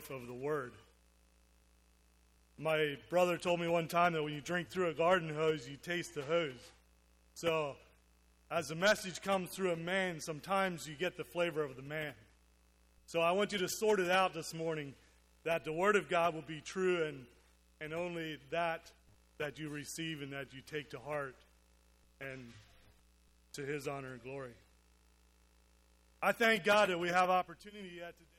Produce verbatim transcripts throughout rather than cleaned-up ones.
life of the Word. My brother told me one time that when you drink through a garden hose, you taste the hose. So, as the message comes through a man, sometimes you get the flavor of the man. So I want you to sort it out this morning, that the Word of God will be true and, and only that that you receive and that you take to heart and to His honor and glory. I thank God that we have opportunity yet today.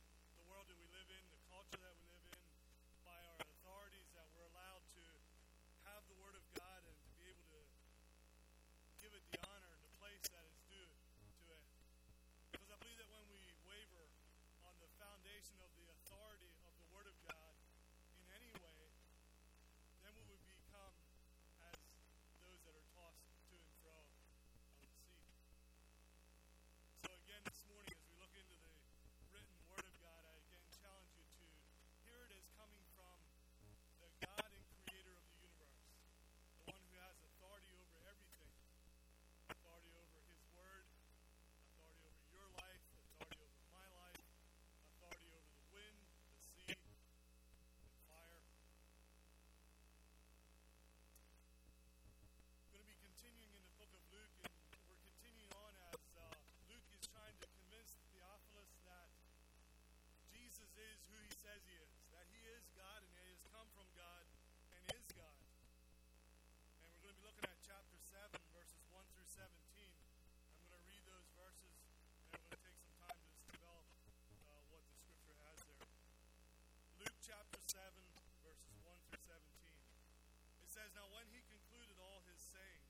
Now when he concluded all his sayings,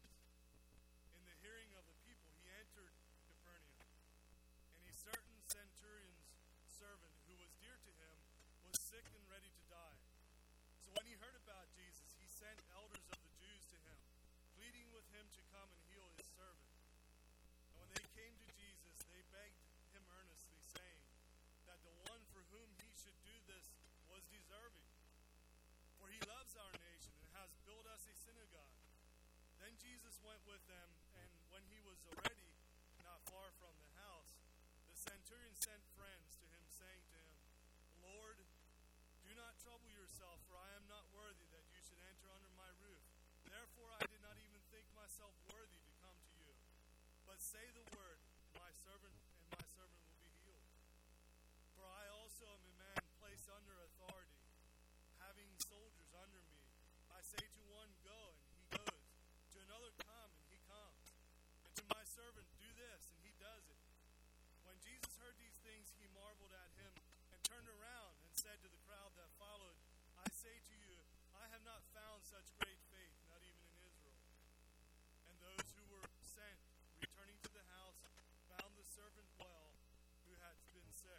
in the hearing of the people, he entered Capernaum. And a certain centurion's servant, who was dear to him, was sick and ready to die. So when he heard about Jesus, he sent elders of the Jews to him, pleading with him to come and heal his servant. And when they came to Jesus, they begged him earnestly, saying that the one for whom he should do this was deserving. For he loves our nation and has built us a synagogue. Then Jesus went with them, and when he was already not far from the house, the centurion sent friends to him, saying to him, Lord, do not trouble yourself, for I am not worthy that you should enter under my roof. Therefore I did not even think myself worthy to come to you. But say the word, my servant, and my servant will be healed. For I also am a man placed under authority, having soldiers under me. I say to one, go, and he goes. To another, come, and he comes. And to my servant, do this, and he does it. When Jesus heard these things, he marveled at him, and turned around and said to the crowd that followed, I say to you, I have not found such great faith, not even in Israel. And those who were sent, returning to the house, found the servant well, who had been sick.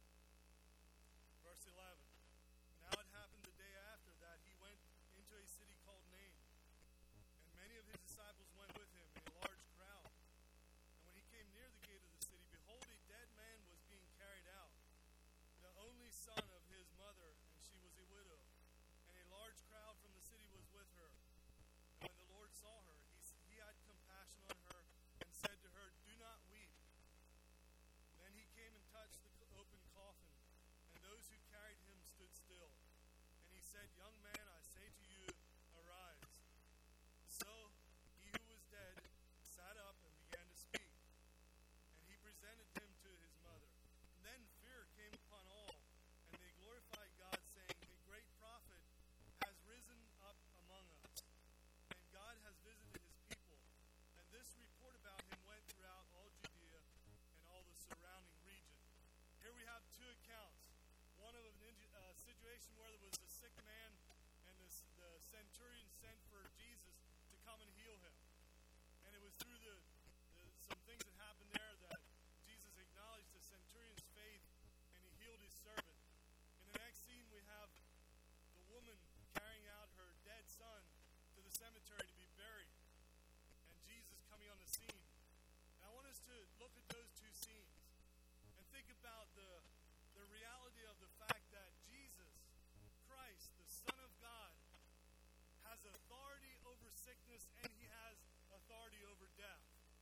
Verse eleven. Now it happened the day after that he went into a city called Nain, and many of his disciples went with him, and a large crowd. And when he came near the gate of the city, behold, a dead man was being carried out, the only son of his mother, and she was a widow. And a large crowd from the city was with her. And when the Lord saw her, he, he had compassion on her, and said to her, do not weep. Then he came and touched the open coffin, and those who carried him stood still. And he said, young man, I say to you, arise. So he who was dead sat up and began to speak. And he presented him to his mother. And then fear came upon all, and they glorified God, saying, a great prophet has risen up among us, and God has visited his people. And this report about him went throughout all Judea and all the surrounding region. Here we have two accounts. One of a uh, situation where there was a sick man, and this, the centurion sent for Jesus to come and heal him. And it was through the, the some things that happened there that Jesus acknowledged the centurion's faith, and he healed his servant. In the next scene, we have the woman carrying out her dead son to the cemetery to be buried, and Jesus coming on the scene. And I want us to look at those two scenes and think about the the reality of the fact that Jesus Christ, the Son of God, has authority over sickness, and he has authority over death.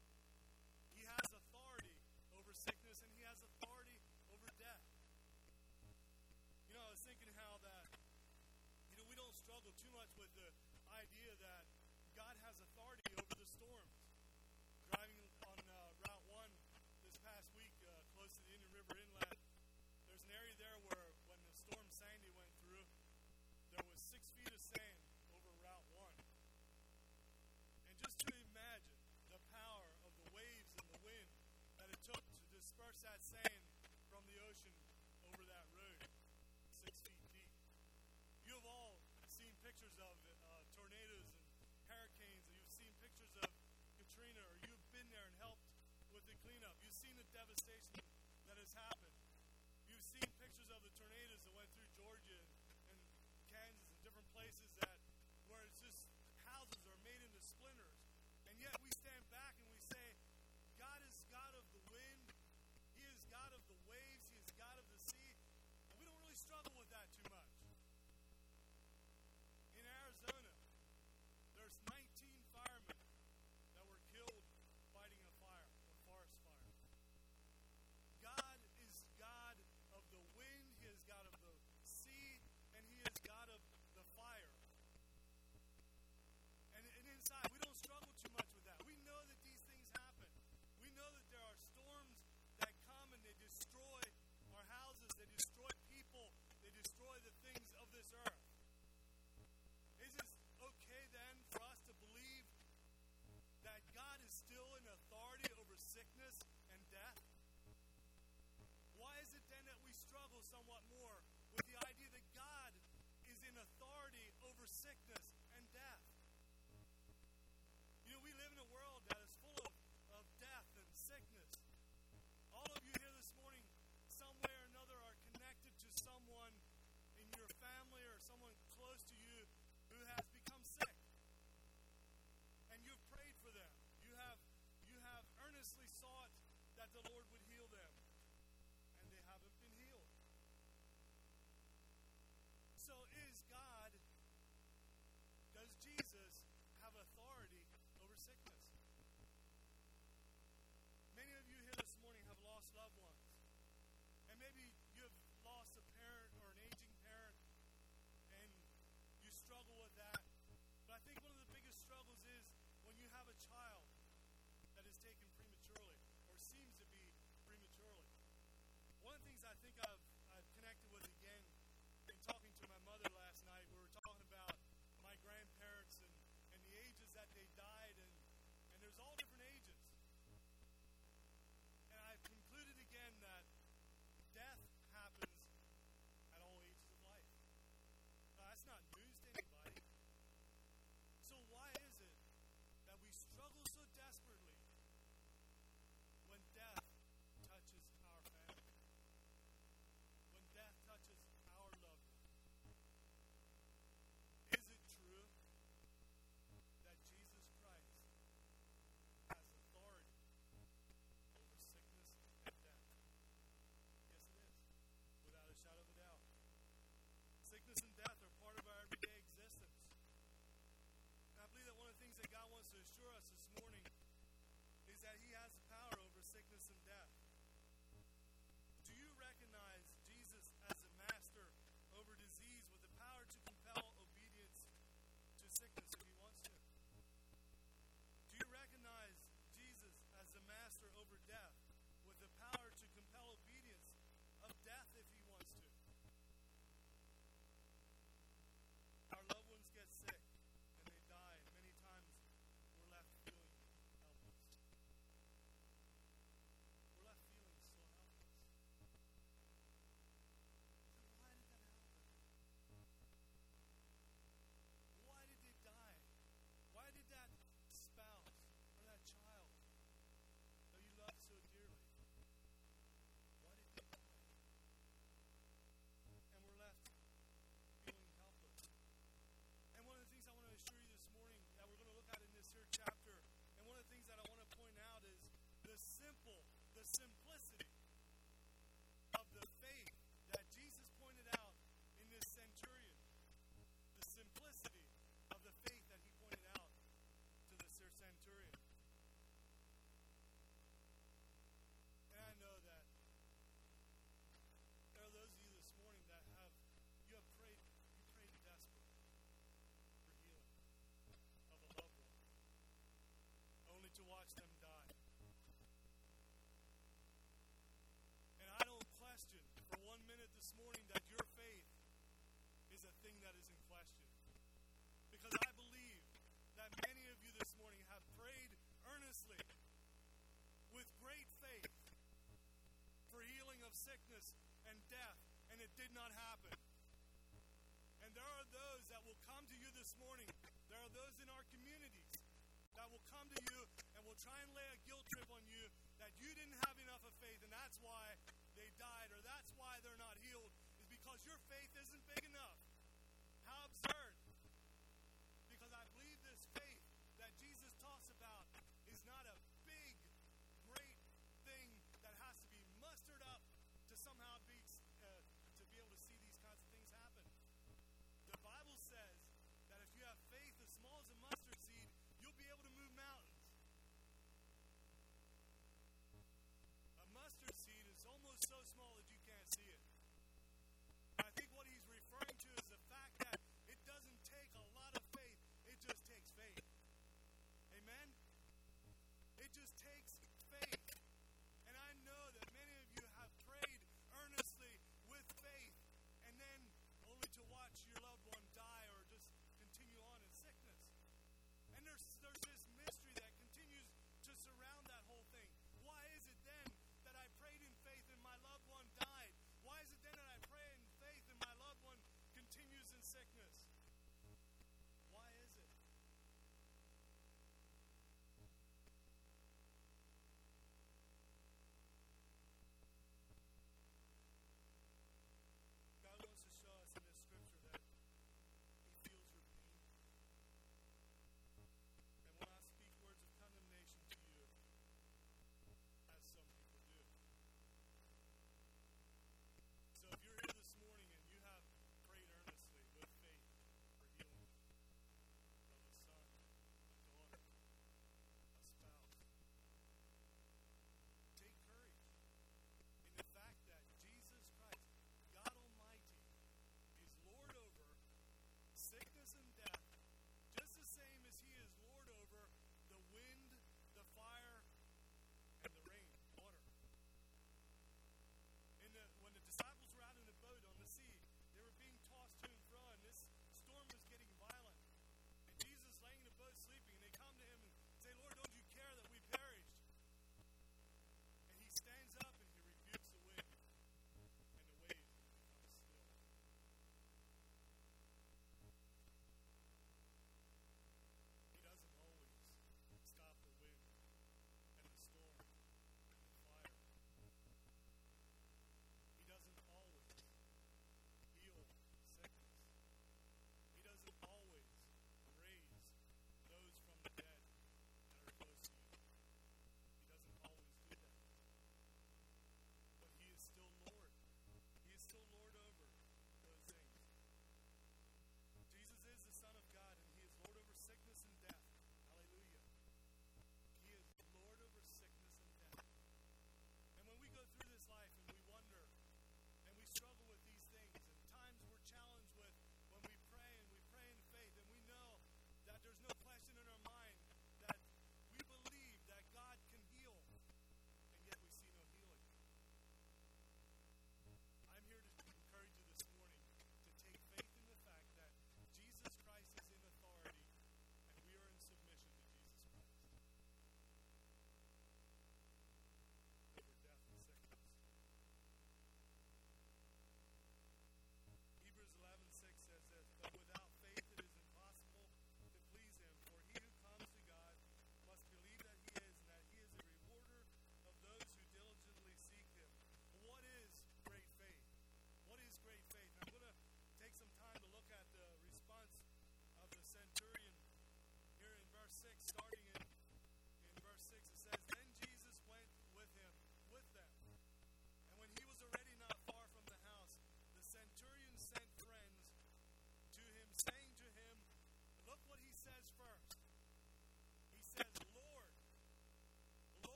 He has authority over sickness, and he has authority over death. struggle too much with the idea that God has authority over the storms. Driving on uh, Route one this past week uh, close to the Indian River Inlet, there's an area there where when the storm Sandy went through, there was six feet of sand over Route one. And just to imagine the power of the waves and the wind that it took to disperse that sand from the ocean over that road, six feet deep. You have all seen pictures of uh, tornadoes and hurricanes, and you've seen pictures of Katrina, or you've been there and helped with the cleanup. You've seen the devastation that has happened. You've seen pictures of the tornadoes that went through Georgia and, and Kansas and different places that where it's just houses are made into splinters. And yet we stand back and we say, God is God of the wind. He is God of the waves. He is God of the sea. And we don't really struggle with that too much. In Arizona, there's nineteen firemen that were killed fighting a fire, a forest fire. God is God of the wind. He is God of the sea. And He is God of the fire. And, and inside, we don't struggle too much with that. We know that these things happen. We know that there are storms that come and they destroy our houses. They destroy people. They destroy the things of this earth. Is it okay then for us to believe that God is still in authority over sickness and death? Why is it then that we struggle somewhat more with the idea that God is in authority over sickness and death? You know, we live in a world that is full of, of death and sickness. All of you here this morning, some way or another, are connected to someone in your family or someone close to you who has become sick. And you've prayed for them. You have, you have earnestly sought that the Lord would heal them. And they haven't been healed. So is God, does Jesus have authority over sickness? Many of you here this morning have lost loved ones. And maybe you have lost a parent or an aging parent, and you struggle with that. But I think one of the biggest struggles is when you have a child that is taken prematurely or seems to be sickness and death, and it did not happen. And there are those that will come to you this morning. There are those in our communities that will come to you and will try and lay a guilt trip on you that you didn't have enough of faith, and that's why they died, or that's why they're not healed, is because your faith isn't big enough. How absurd. Because I believe this faith that Jesus talks about is not a big, great thing that has to be mustered up to somehow be, uh, to be able to see these kinds of things happen. The Bible says that if you have faith as small as a mustard seed, you'll be able to move mountains. A mustard seed is almost so small that you can't see it.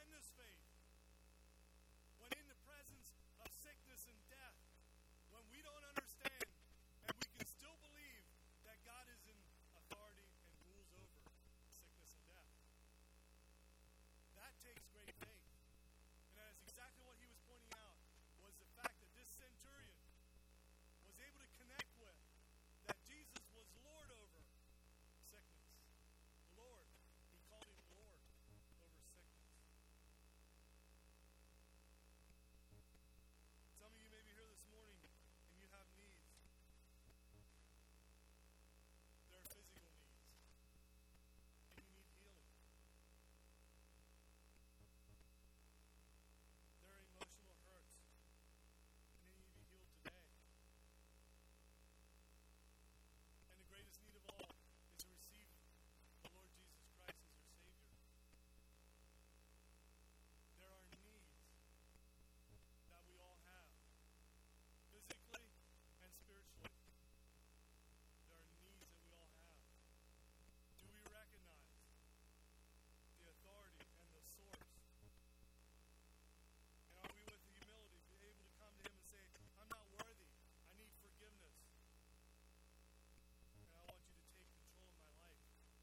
tremendous faith. When in the presence of sickness and death, when we don't understand and we can still believe that God is in authority and rules over sickness and death. That takes great faith. And that is exactly what he was pointing out, was the fact that this centurion was able to connect with that Jesus was Lord over sickness. Lord. He called him Lord over sickness. Some of you may be here this morning and you have needs. There are physical needs. And you need healing. There are emotional hurts. And they need to be healed today. And the greatest need of all is to receive the Lord Jesus Christ as your Savior. There are needs that we all have, physically and spiritually. There are needs that we all have. Do we recognize the authority and the source? And are we with the humility, be able to come to Him and say, I'm not worthy, I need forgiveness, and I want you to take control of my life?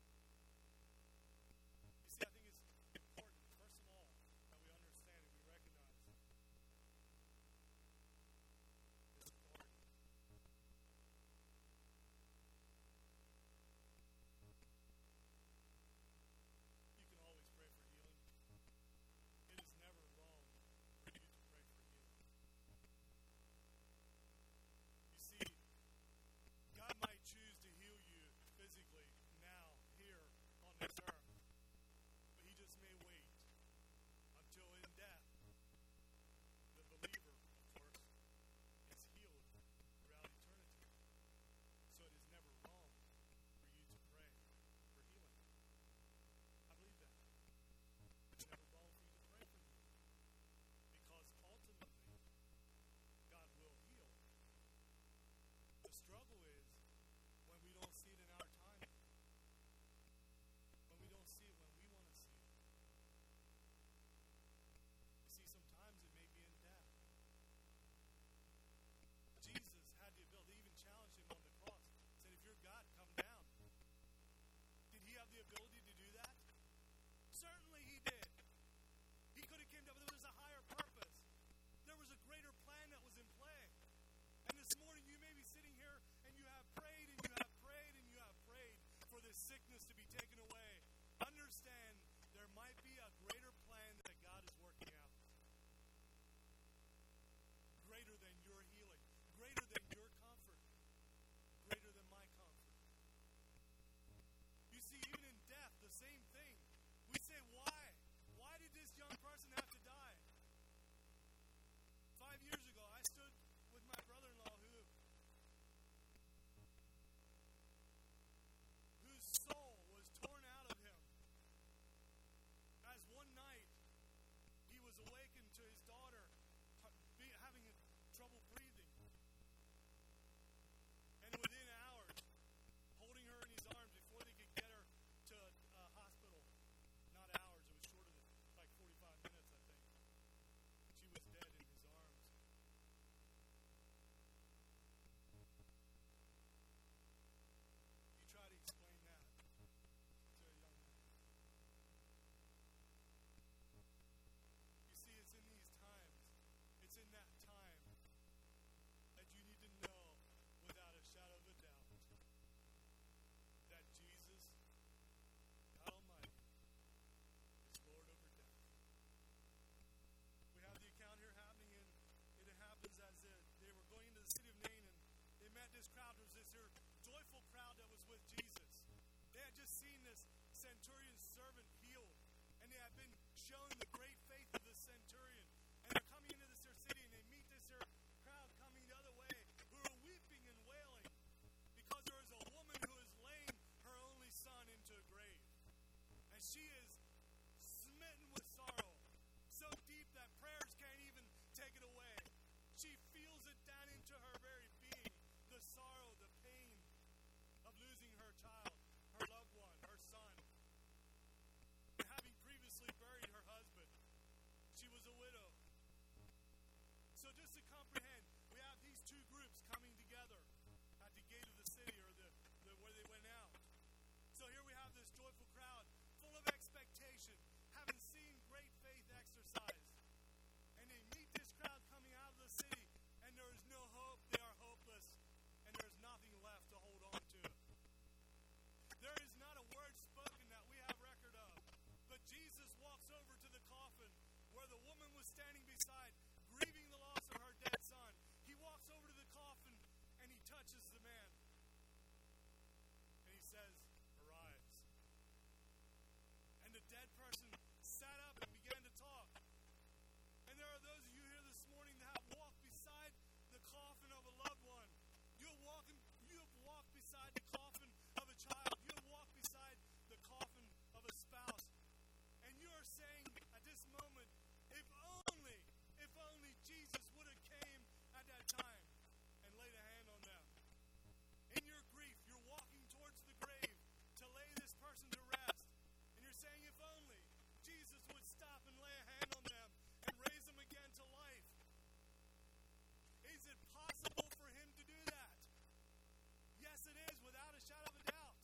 You see, I think it's important, first of all, that we understand and we recognize His authority. You can always pray for healing. It is never wrong for you to pray for healing. You see, God might choose to heal you physically now, here on this earth, but He just may wait until in death, the believer, of course, is healed throughout eternity. So it is never wrong for you to pray for healing. I believe that. It's never wrong for you to pray for healing, because ultimately, God will heal. The struggle is when we don't see it in our timing, when we don't see it when we want to see it. You see, sometimes it may be in death. Jesus had the ability, even challenged him on the cross, said, if you're God, come down. Did he have the ability to do that? Certainly he did. He could have came down, but there was a higher purpose. There was a greater plan that was in play. And this morning you may be sitting here and you have prayed and you have prayed and you have prayed for this sickness to be taken away. Understand there might be a greater plan that God is working out. Greater than your healing. Greater than your comfort. Greater than my comfort. You see, even in death, the same thing. We say, why? Why did this young person have to die? Five years ago, I stood with my brother-in-law who, whose soul was torn out of him. As one night, he was awakened to his daughter be, having trouble breathing. And within hours, holding her in his arms before they could get her to a hospital. Not hours, it was shorter than like forty-five minutes, I think. She was dead in his arms. You try to explain that to a young man. You see, it's in these times, it's in that time that you need to know without a shadow of a doubt that Jesus, God Almighty, is Lord over death. We have the account here happening, and it happens as uh, they were going into the city of Nain, and they met this crowd. It was this here joyful crowd that was with Jesus. They had just seen this centurion's servant healed, and they had been shown the great faith of the centurion. And they're coming into this here city, and they meet this here crowd coming the other way, who are weeping and wailing because there is a woman who has laid her only son into a grave. And she is smitten with sorrow, so deep that prayers can't even take it away. She feels it down into her very being, the sorrow, the pain of losing her child, her loved one, her son. And having previously buried touches the man, and he says, "Arise." And the dead person sat up and began to talk. And there are those of you here this morning that have walked beside the coffin of a loved one. You have walked, you have walked beside the coffin of a child. You have walked beside the coffin of a spouse. And you are saying at this moment, if only, if only Jesus would have came at that time and laid a hand on them. In your grief, you're walking towards the grave to lay this person to rest. And you're saying, if only Jesus would stop and lay a hand on them and raise them again to life. Is it possible for him to do that? Yes, it is, without a shadow of a doubt.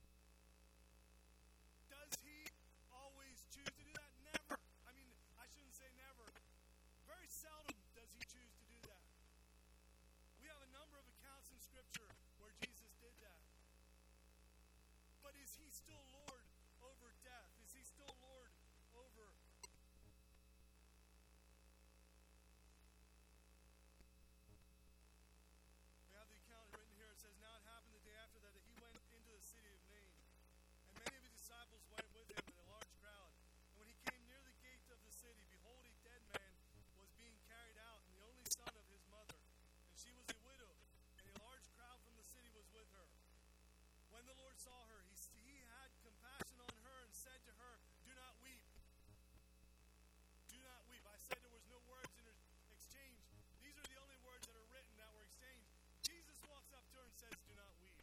Does he always choose to do that? Never. I mean, I shouldn't say never. Very seldom does he choose to do that. We have a number of accounts in Scripture where Jesus did that. But is he still Lord over death? Is he still Lord over... We have the account written here. It says, "Now it happened the day after that that he went into the city of Nain. And many of his disciples went with him in a large crowd. And when he came near the gate of the city, behold, a dead man was being carried out, and the only son of his mother. And she was a widow, and a large crowd from the city was with her. When the Lord saw her, he, he had compassion on her and said to her, 'Do not weep.'" Do not weep. I said there was no words in exchange. These are the only words that are written that were exchanged. Jesus walks up to her and says, "Do not weep."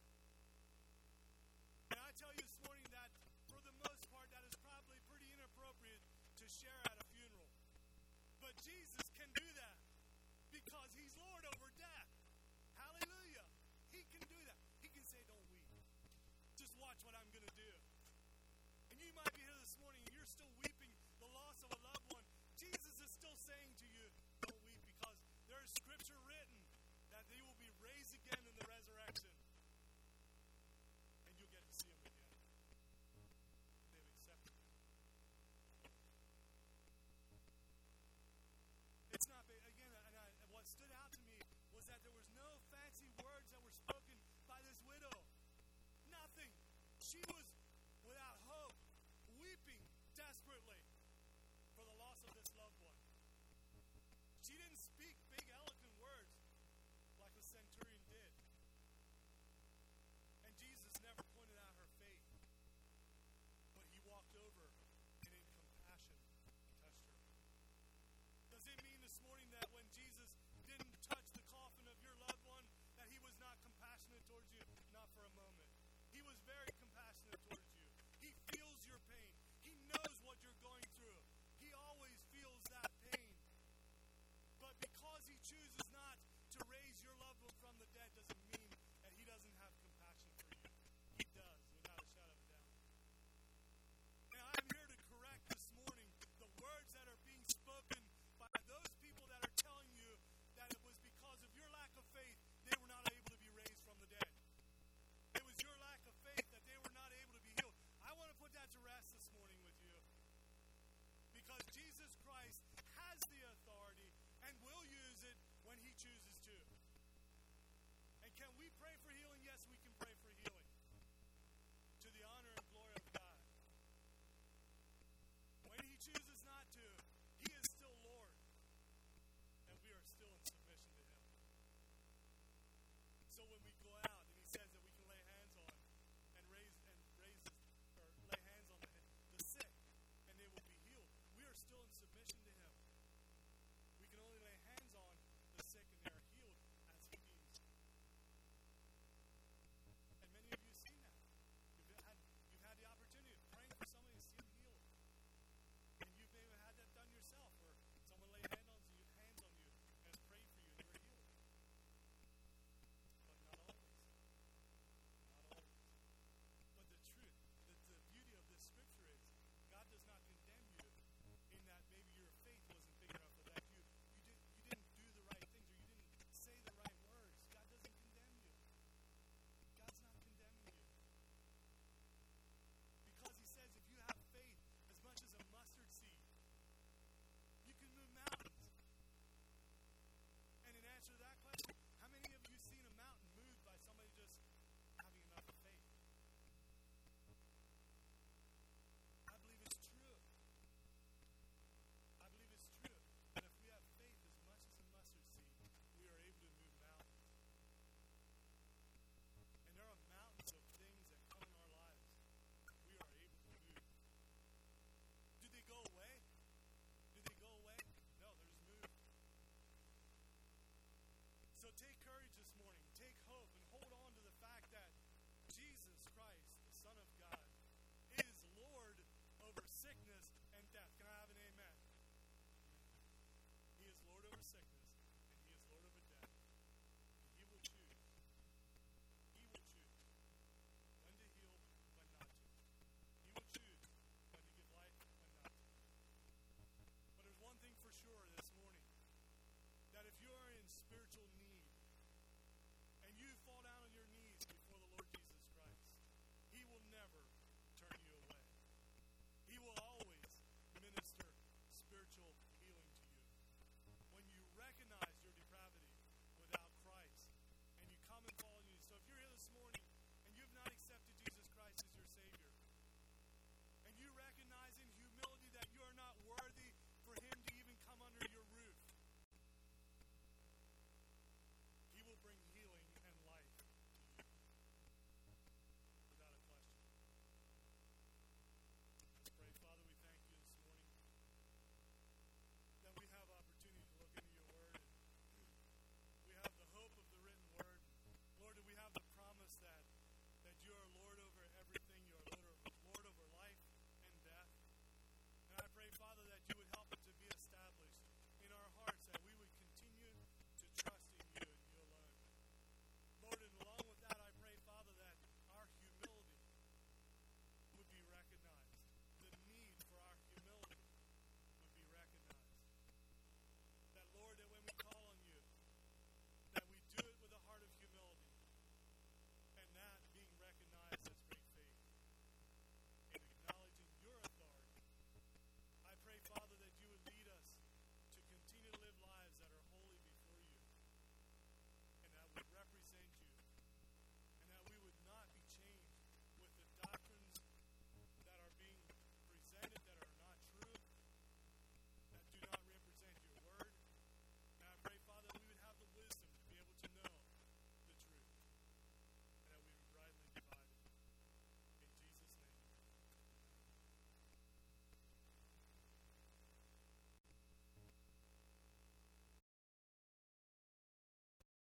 And I tell you this morning that, for the most part, that is probably pretty inappropriate to share at a funeral. But Jesus can do that because he's Lord over death. Hallelujah. He can do that. He can say, "Don't weep. Just watch what I'm going to do." And you might be here this morning and you're still weeping the loss of a loved one. Jesus is still saying to you, "Don't weep," because there is Scripture written that they will be raised again in the resurrection. And you'll get to see him again. They've accepted him. It's not, again, and I, what stood out to me was that there was no fancy words that were spoken by this widow. Nothing. She was